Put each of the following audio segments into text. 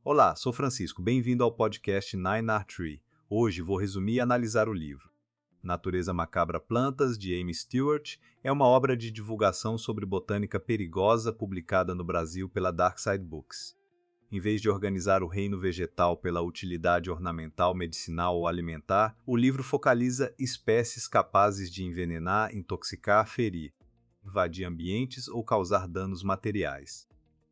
Olá, sou Francisco, bem-vindo ao podcast Nine Art Tree. Hoje vou resumir e analisar o livro. Natureza Macabra Plantas, de Amy Stewart, é uma obra de divulgação sobre botânica perigosa publicada no Brasil pela Darkside Books. Em vez de organizar o reino vegetal pela utilidade ornamental, medicinal ou alimentar, o livro focaliza espécies capazes de envenenar, intoxicar, ferir, invadir ambientes ou causar danos materiais.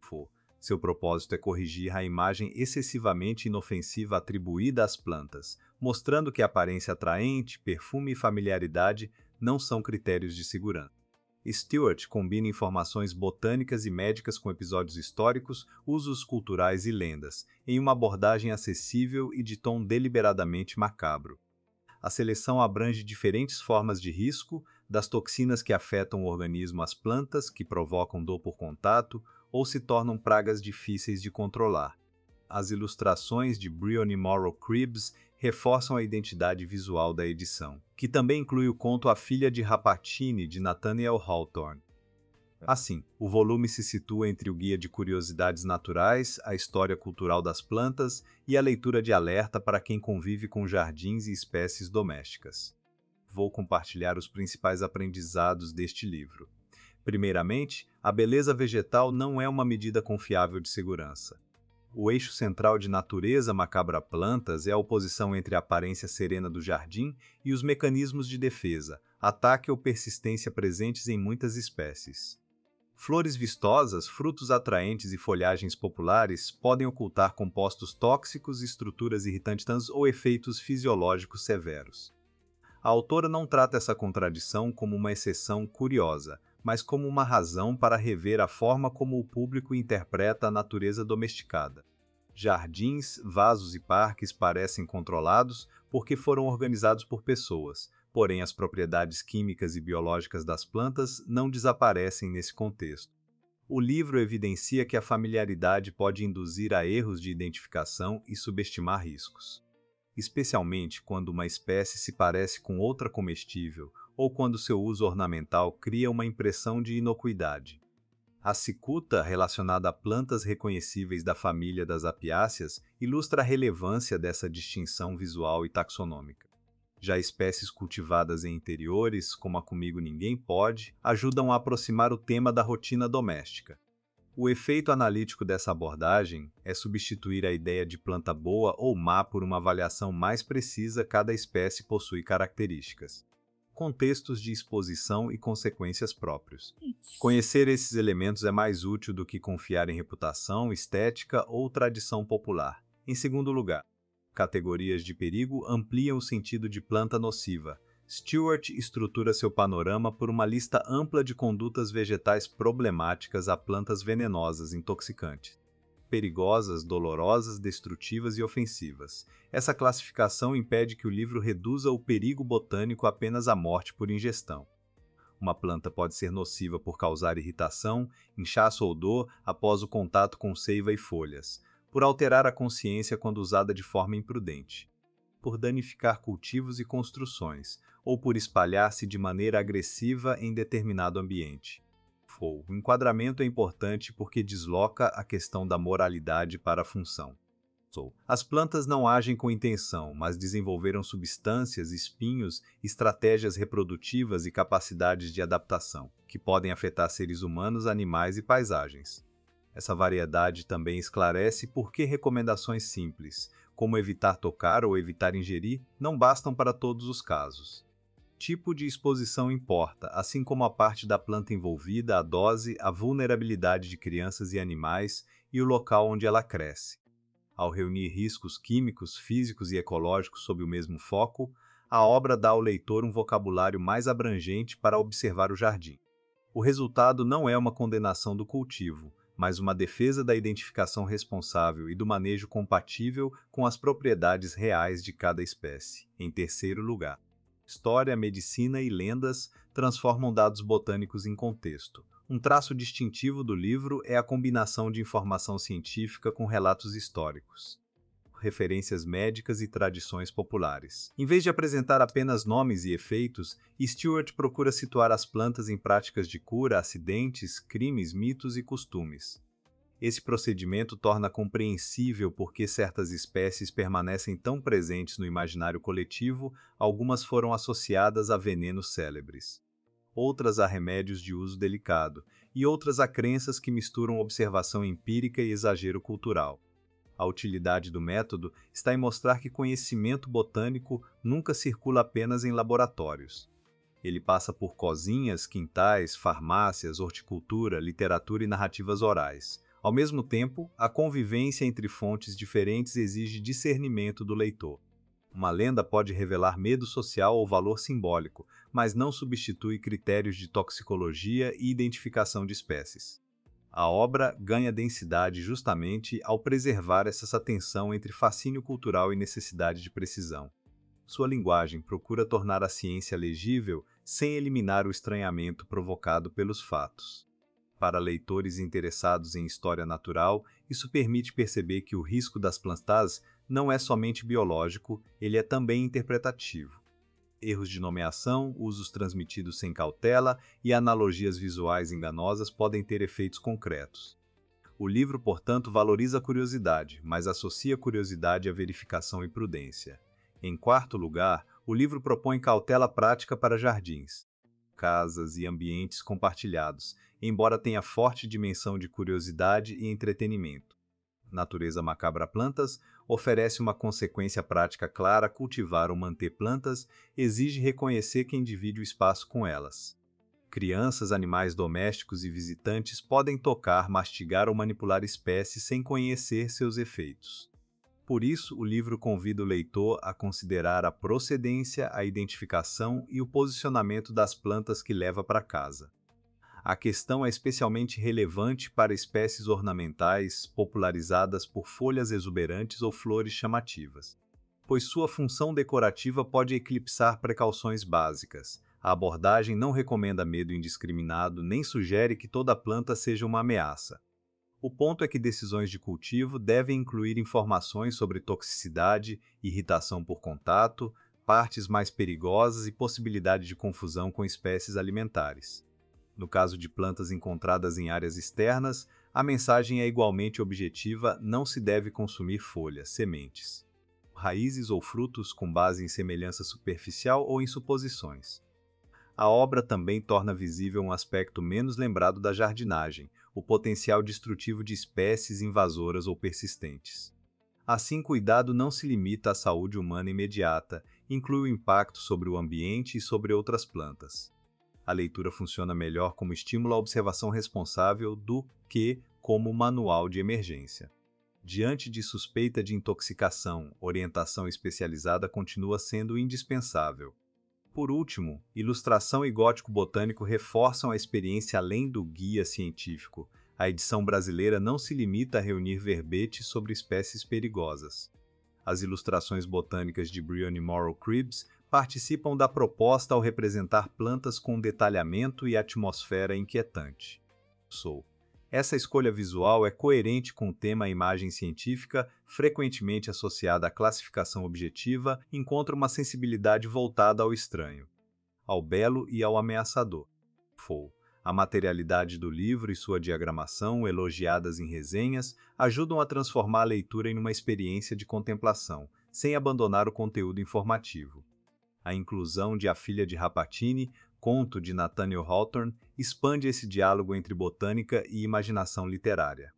Seu propósito é corrigir a imagem excessivamente inofensiva atribuída às plantas, mostrando que aparência atraente, perfume e familiaridade não são critérios de segurança. Stewart combina informações botânicas e médicas com episódios históricos, usos culturais e lendas, em uma abordagem acessível e de tom deliberadamente macabro. A seleção abrange diferentes formas de risco, das toxinas que afetam o organismo às plantas, que provocam dor por contato ou se tornam pragas difíceis de controlar. As ilustrações de Bryony Morrow Cribbs reforçam a identidade visual da edição, que também inclui o conto A Filha de Rapatini, de Nathaniel Hawthorne. Assim, o volume se situa entre o guia de curiosidades naturais, a história cultural das plantas e a leitura de alerta para quem convive com jardins e espécies domésticas. Vou compartilhar os principais aprendizados deste livro. Primeiramente, a beleza vegetal não é uma medida confiável de segurança. O eixo central de Natureza Macabra Plantas é a oposição entre a aparência serena do jardim e os mecanismos de defesa, ataque ou persistência presentes em muitas espécies. Flores vistosas, frutos atraentes e folhagens populares podem ocultar compostos tóxicos, estruturas irritantes ou efeitos fisiológicos severos. A autora não trata essa contradição como uma exceção curiosa, mas como uma razão para rever a forma como o público interpreta a natureza domesticada. Jardins, vasos e parques parecem controlados porque foram organizados por pessoas, porém as propriedades químicas e biológicas das plantas não desaparecem nesse contexto. O livro evidencia que a familiaridade pode induzir a erros de identificação e subestimar riscos, especialmente quando uma espécie se parece com outra comestível ou quando seu uso ornamental cria uma impressão de inocuidade. A cicuta, relacionada a plantas reconhecíveis da família das apiáceas, ilustra a relevância dessa distinção visual e taxonômica. Já espécies cultivadas em interiores, como a Comigo Ninguém Pode, ajudam a aproximar o tema da rotina doméstica. O efeito analítico dessa abordagem é substituir a ideia de planta boa ou má por uma avaliação mais precisa. Cada espécie possui características, contextos de exposição e consequências próprios. Conhecer esses elementos é mais útil do que confiar em reputação, estética ou tradição popular. Em segundo lugar, categorias de perigo ampliam o sentido de planta nociva. Stewart estrutura seu panorama por uma lista ampla de condutas vegetais problemáticas a plantas venenosas, intoxicantes, perigosas, dolorosas, destrutivas e ofensivas. Essa classificação impede que o livro reduza o perigo botânico apenas à morte por ingestão. Uma planta pode ser nociva por causar irritação, inchaço ou dor após o contato com seiva e folhas, por alterar a consciência quando usada de forma imprudente, por danificar cultivos e construções, ou por espalhar-se de maneira agressiva em determinado ambiente. O enquadramento é importante porque desloca a questão da moralidade para a função. As plantas não agem com intenção, mas desenvolveram substâncias, espinhos, estratégias reprodutivas e capacidades de adaptação, que podem afetar seres humanos, animais e paisagens. Essa variedade também esclarece por que recomendações simples, como evitar tocar ou evitar ingerir, não bastam para todos os casos. Tipo de exposição importa, assim como a parte da planta envolvida, a dose, a vulnerabilidade de crianças e animais e o local onde ela cresce. Ao reunir riscos químicos, físicos e ecológicos sob o mesmo foco, a obra dá ao leitor um vocabulário mais abrangente para observar o jardim. O resultado não é uma condenação do cultivo, mas uma defesa da identificação responsável e do manejo compatível com as propriedades reais de cada espécie. Em terceiro lugar, história, medicina e lendas transformam dados botânicos em contexto. Um traço distintivo do livro é a combinação de informação científica com relatos históricos, referências médicas e tradições populares. Em vez de apresentar apenas nomes e efeitos, Stewart procura situar as plantas em práticas de cura, acidentes, crimes, mitos e costumes. Esse procedimento torna compreensível por que certas espécies permanecem tão presentes no imaginário coletivo, algumas foram associadas a venenos célebres, outras a remédios de uso delicado, e outras a crenças que misturam observação empírica e exagero cultural. A utilidade do método está em mostrar que conhecimento botânico nunca circula apenas em laboratórios. Ele passa por cozinhas, quintais, farmácias, horticultura, literatura e narrativas orais. Ao mesmo tempo, a convivência entre fontes diferentes exige discernimento do leitor. Uma lenda pode revelar medo social ou valor simbólico, mas não substitui critérios de toxicologia e identificação de espécies. A obra ganha densidade justamente ao preservar essa tensão entre fascínio cultural e necessidade de precisão. Sua linguagem procura tornar a ciência legível sem eliminar o estranhamento provocado pelos fatos. Para leitores interessados em história natural, isso permite perceber que o risco das plantas não é somente biológico, ele é também interpretativo. Erros de nomeação, usos transmitidos sem cautela e analogias visuais enganosas podem ter efeitos concretos. O livro, portanto, valoriza a curiosidade, mas associa curiosidade à verificação e prudência. Em quarto lugar, o livro propõe cautela prática para jardins, casas e ambientes compartilhados, embora tenha forte dimensão de curiosidade e entretenimento. Natureza Macabra Plantas oferece uma consequência prática clara: cultivar ou manter plantas exige reconhecer quem divide o espaço com elas. Crianças, animais domésticos e visitantes podem tocar, mastigar ou manipular espécies sem conhecer seus efeitos. Por isso, o livro convida o leitor a considerar a procedência, a identificação e o posicionamento das plantas que leva para casa. A questão é especialmente relevante para espécies ornamentais popularizadas por folhas exuberantes ou flores chamativas, pois sua função decorativa pode eclipsar precauções básicas. A abordagem não recomenda medo indiscriminado nem sugere que toda planta seja uma ameaça. O ponto é que decisões de cultivo devem incluir informações sobre toxicidade, irritação por contato, partes mais perigosas e possibilidade de confusão com espécies alimentares. No caso de plantas encontradas em áreas externas, a mensagem é igualmente objetiva: não se deve consumir folhas, sementes, raízes ou frutos com base em semelhança superficial ou em suposições. A obra também torna visível um aspecto menos lembrado da jardinagem: o potencial destrutivo de espécies invasoras ou persistentes. Assim, cuidado não se limita à saúde humana imediata, inclui o impacto sobre o ambiente e sobre outras plantas. A leitura funciona melhor como estímulo à observação responsável do que como manual de emergência. Diante de suspeita de intoxicação, orientação especializada continua sendo indispensável. Por último, ilustração e gótico botânico reforçam a experiência além do guia científico. A edição brasileira não se limita a reunir verbetes sobre espécies perigosas. As ilustrações botânicas de Bryony Morrow Cribbs participam da proposta ao representar plantas com detalhamento e atmosfera inquietante. Essa escolha visual é coerente com o tema imagem científica, frequentemente associada à classificação objetiva, encontra uma sensibilidade voltada ao estranho, ao belo e ao ameaçador. A materialidade do livro e sua diagramação, elogiadas em resenhas, ajudam a transformar a leitura em uma experiência de contemplação, sem abandonar o conteúdo informativo. A inclusão de A Filha de Rapatini, conto de Nathaniel Hawthorne, expande esse diálogo entre botânica e imaginação literária.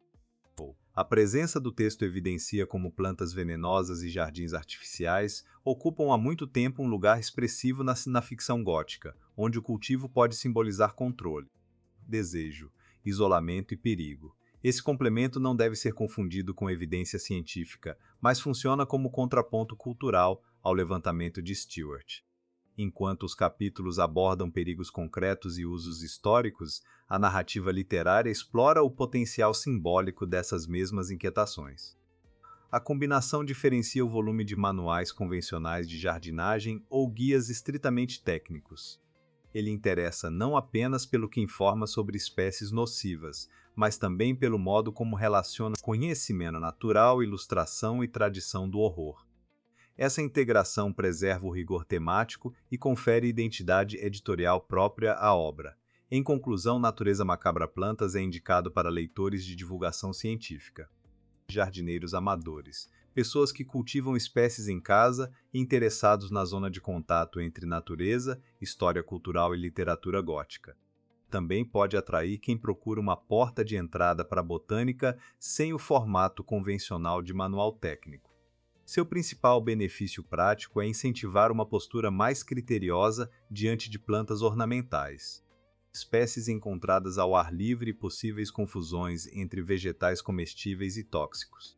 A presença do texto evidencia como plantas venenosas e jardins artificiais ocupam há muito tempo um lugar expressivo na ficção gótica, onde o cultivo pode simbolizar controle, desejo, isolamento e perigo. Esse complemento não deve ser confundido com evidência científica, mas funciona como contraponto cultural ao levantamento de Stewart. Enquanto os capítulos abordam perigos concretos e usos históricos, a narrativa literária explora o potencial simbólico dessas mesmas inquietações. A combinação diferencia o volume de manuais convencionais de jardinagem ou guias estritamente técnicos. Ele interessa não apenas pelo que informa sobre espécies nocivas, mas também pelo modo como relaciona conhecimento natural, ilustração e tradição do horror. Essa integração preserva o rigor temático e confere identidade editorial própria à obra. Em conclusão, Natureza Macabra Plantas é indicado para leitores de divulgação científica, jardineiros amadores, pessoas que cultivam espécies em casa e interessados na zona de contato entre natureza, história cultural e literatura gótica. Também pode atrair quem procura uma porta de entrada para a botânica sem o formato convencional de manual técnico. Seu principal benefício prático é incentivar uma postura mais criteriosa diante de plantas ornamentais. Espécies encontradas ao ar livre e possíveis confusões entre vegetais comestíveis e tóxicos.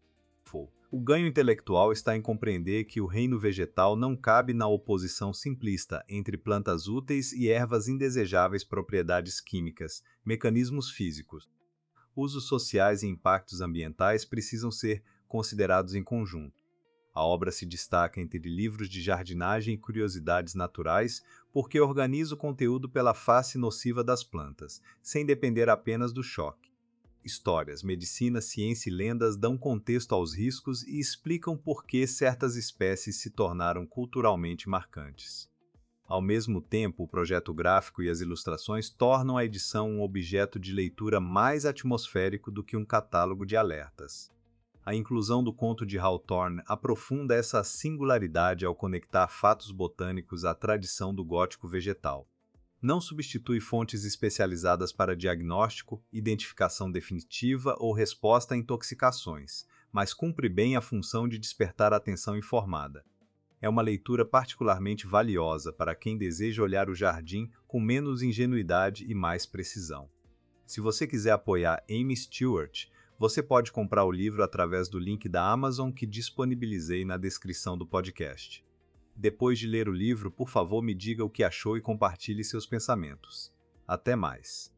O ganho intelectual está em compreender que o reino vegetal não cabe na oposição simplista entre plantas úteis e ervas indesejáveis propriedades químicas, mecanismos físicos. Usos sociais e impactos ambientais precisam ser considerados em conjunto. A obra se destaca entre livros de jardinagem e curiosidades naturais porque organiza o conteúdo pela face nociva das plantas, sem depender apenas do choque. Histórias, medicina, ciência e lendas dão contexto aos riscos e explicam por que certas espécies se tornaram culturalmente marcantes. Ao mesmo tempo, o projeto gráfico e as ilustrações tornam a edição um objeto de leitura mais atmosférico do que um catálogo de alertas. A inclusão do conto de Hawthorne aprofunda essa singularidade ao conectar fatos botânicos à tradição do gótico vegetal. Não substitui fontes especializadas para diagnóstico, identificação definitiva ou resposta a intoxicações, mas cumpre bem a função de despertar a atenção informada. É uma leitura particularmente valiosa para quem deseja olhar o jardim com menos ingenuidade e mais precisão. Se você quiser apoiar Amy Stewart, você pode comprar o livro através do link da Amazon que disponibilizei na descrição do podcast. Depois de ler o livro, por favor, me diga o que achou e compartilhe seus pensamentos. Até mais!